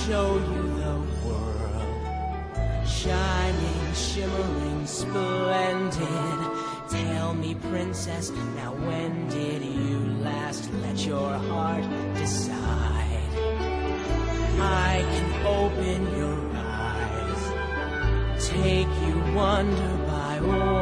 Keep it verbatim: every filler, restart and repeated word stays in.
show you the world, shining, shimmering, splendid. Tell me, princess, now when did you last let your heart decide? I can open your eyes, take you wonder by wonder.